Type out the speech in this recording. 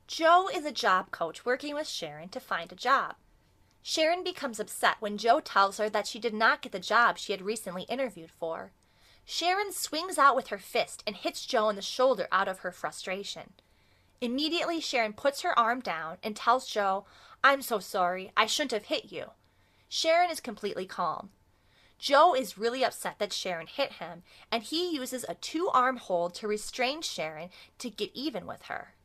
Joe is a job coach working with Sharon to find a job. Sharon becomes upset when Joe tells her that she did not get the job she had recently interviewed for. Sharon swings out with her fist and hits Joe in the shoulder out of her frustration. Immediately, Sharon puts her arm down and tells Joe, "I'm so sorry, I shouldn't have hit you." Sharon is completely calm. Joe is really upset that Sharon hit him, and he uses a two-arm hold to restrain Sharon to get even with her.